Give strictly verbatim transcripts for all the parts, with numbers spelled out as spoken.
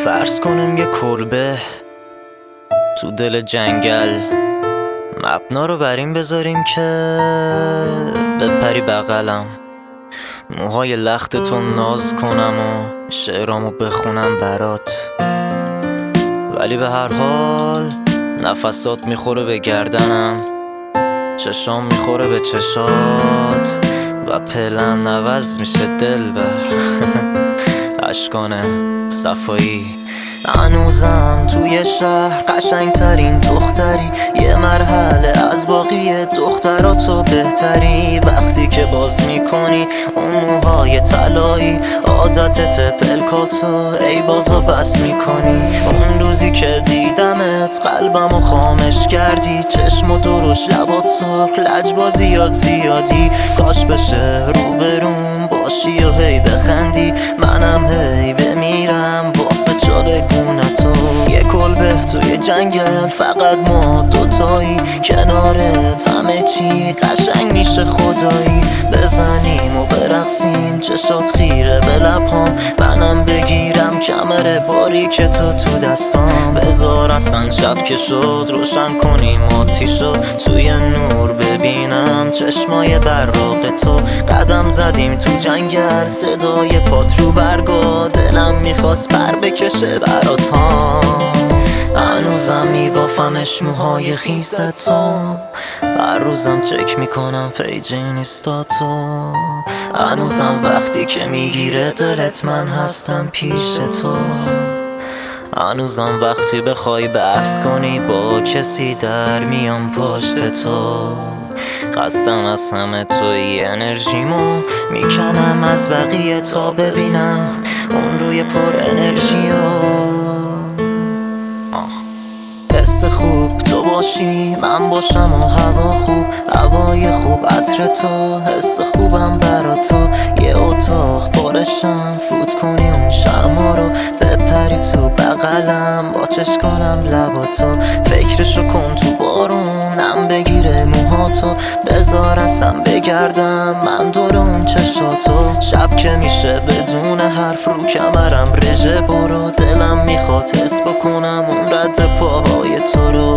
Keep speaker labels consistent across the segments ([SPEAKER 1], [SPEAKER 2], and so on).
[SPEAKER 1] فرض کنیم یه کلبه تو دل جنگل، مبنا رو بر این بذاریم که بپری بغلم، موهای لختتون ناز کنم و شعرامو بخونم برات. ولی به هر حال نفسات میخوره به گردنم، چشام میخوره به چشات و پلن عوض میشه دلبر. اشکانه صفایی هنوزم توی شهر قشنگترین دختری، یه مرحله از باقی دختراتو بهتری. وقتی که باز میکنی اون موهای طلایی، عادتت پلکاتو ای بازو بس میکنی. اون روزی که دیدمت قلبمو خامش کردی، چشم و درش لبات سرخ لجبازی یاد زیادی. کاش بشه روبروم باشی و هی بخندی، منم هی بمیرم واسه چالگونتو. یه کلبه توی جنگل فقط ما دوتایی، کنارت همه چی قشنگ میشه خدایی. بزنیم و برقصیم چشات خیره به لبهام، منم بگیرم کمر باریک تو تو دستام. بذار اصلا شب که شد روشن کنیم آتیشو، توی نور ببینم چشمای براق تو. قدم زدیم تو جنگل صدای پات رو برگا، دلم میخواست پر بکشه براتام. هنوزم میبافمش موهای خیستو، هر روزم چک میکنم پیج اینستاتو. هنوزم وقتی که میگیره دلت من هستم پیش تو. هنوزم وقتی بخوای بحث کنی با کسی در میام پشت تو. قصدم از همه توی انرژیمو میکنم از بقیه تا ببینم اون روی پر انرژیو. حس خوب تو باشی من باشم و هوا خوب، هوای خوب عطر تو، حس خوبم برا تو. یه اتاق بارشم فوت کنی اون شما رو، بپری تو بغلم با چشکانم لباتو. فکرشو کن تو بارونم بگیره موهاتو، بذار اصلا بگردم من دور اون چشاتو. شب که میشه بدون حرف رو کمرم رژه برو، دلم میخواد حس بکنم اون رد پاهای تو رو.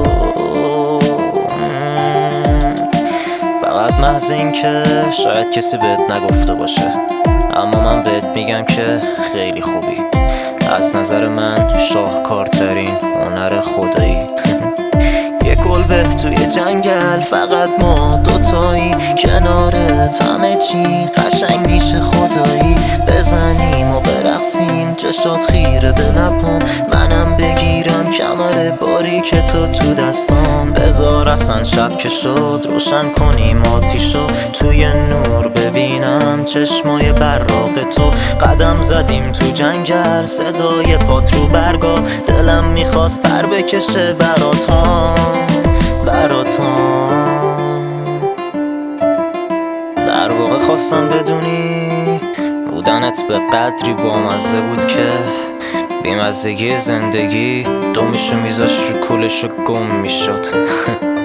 [SPEAKER 1] فقط محض این که شاید کسی بهت نگفته باشه، اما من بهت میگم که خیلی خوبی، از نظر من شاهکارترین هنر خدایی. یه کلبه توی جنگل فقط ما دوتایی، کنارت همه چی قشنگ میشه خدایی. بزنیم و برقصیم چشات خیره به لبهام، منم بگیرم کمر باریک تو تو دستام. بذار اصلا شب که شد روشن کنیم آتیشو، توی نور ببینم چشمای براق تو. قدم زدیم تو جنگل صدای پات رو برگا، دلم میخواست پر بکشه براتام براتام. در واقع خواستم بدونی بودنت به قدری بامزه بود که بیمزگی زندگی دومیشو میذاش رو کولشو گم میشد.